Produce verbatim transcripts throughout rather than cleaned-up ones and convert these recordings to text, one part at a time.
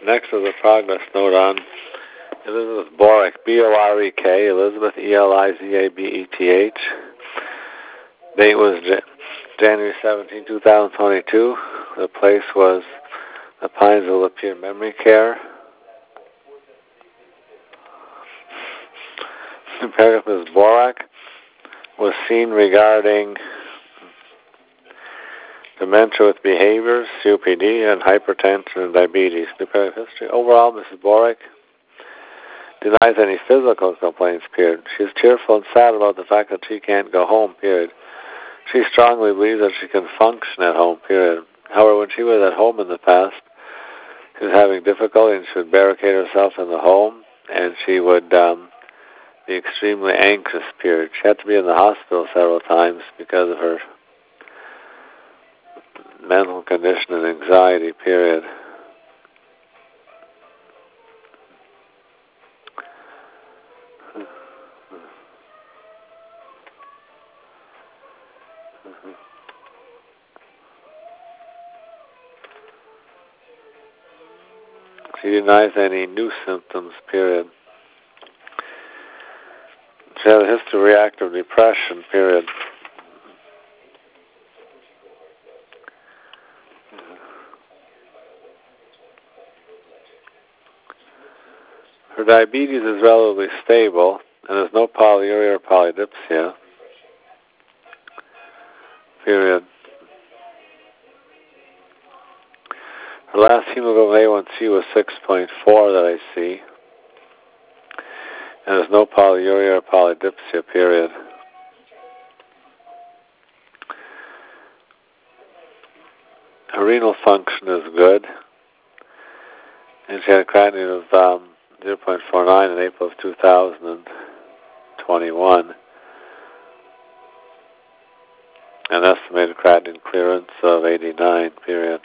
Next is a progress note on Elizabeth Borek, B O R E K, Elizabeth, E L I Z A B E T H. Date was January seventeenth, two thousand twenty-two. The place was the Pinesville Lapeer Memory Care. The paragraph Miz Borek was seen regarding dementia with behaviors, C O P D, and hypertension and diabetes. New paragraph history. Overall, Missus Borek denies any physical complaints, period. She's tearful and sad about the fact that she can't go home, period. She strongly believes that she can function at home, period. However, when she was at home in the past, she was having difficulty and she would barricade herself in the home, and she would um, be extremely anxious, period. She had to be in the hospital several times because of her mental condition and anxiety, period. She denies any new symptoms, period. She has a history of reactive depression, period. Her diabetes is relatively stable, and there's no polyuria or polydipsia, period. Her last hemoglobin A one C was six point four that I see, and there's no polyuria or polydipsia, period. Her renal function is good, and she had a creatinine of um, zero point four nine in April of two thousand twenty-one, an estimated creatinine clearance of eighty-nine, period.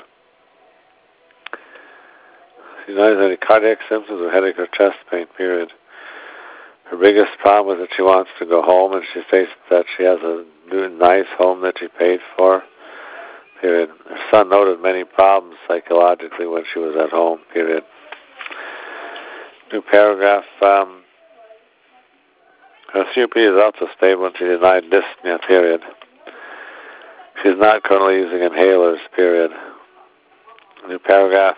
She denies any cardiac symptoms or headache or chest pain, period. Her biggest problem is that she wants to go home, and she states that she has a new, nice home that she paid for, period. Her son noted many problems psychologically when she was at home, period. New paragraph. Um, her C O P D is also stable, and she denied dyspnea, period. She's not currently using inhalers, period. New paragraph.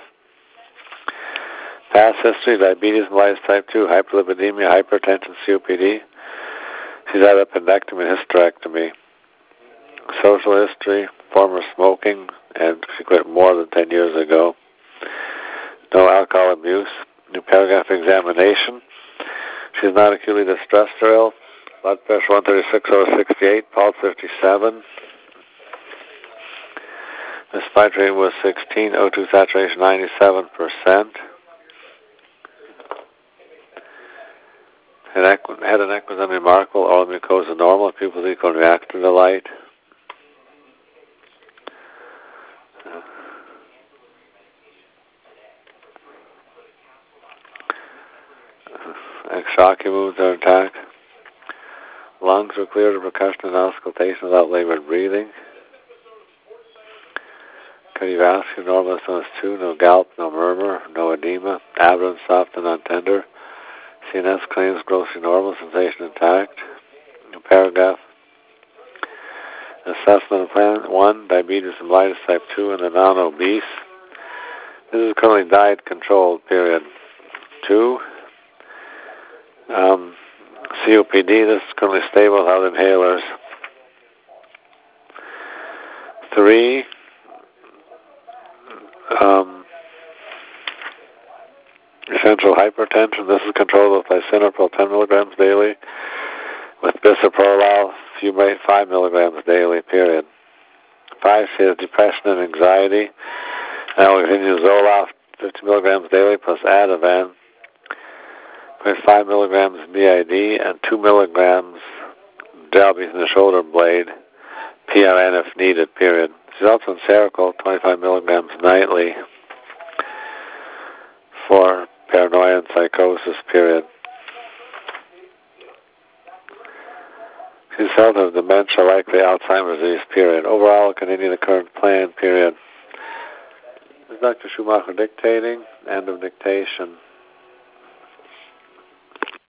Past history, diabetes mellitus type two, hyperlipidemia, hypertension, C O P D. She's had appendectomy and hysterectomy. Social history, former smoking, and she quit more than ten years ago. No alcohol abuse. New paragraph examination. She's not acutely distressed or ill. Blood pressure one thirty-six over sixty-eight, pulse fifty-seven. The spike rate was sixteen, O two saturation ninety-seven percent. Head and neck was unremarkable, oral mucosa normal, pupils equal reactive to light. Exotic moves are intact. Lungs were clear to percussion and auscultation without labored breathing. Cardiovascular normal S N S two, no gallop, no murmur, no edema. Abdomen soft and untender. C N S claims grossly normal, sensation intact. New paragraph. Assessment plan one, diabetes mellitus type two, and the non-obese. This is currently diet controlled, period. Two, um, C O P D, this is currently stable without inhalers. Three, um, essential hypertension, this is controlled with lisinopril ten milligrams daily, with bisoprolol, fumarate five milligrams daily, period. Five, she has depression and anxiety. Now we continue Zoloft fifty milligrams daily plus Ativan, with five milligrams B I D and two milligrams gel between the shoulder blade, P R N if needed, period. She's also on Seroquel, twenty-five milligrams nightly for paranoia and psychosis, period. She's held of dementia, likely Alzheimer's disease, period. Overall, continue the current plan, period. Doctor Schumacher dictating. End of dictation.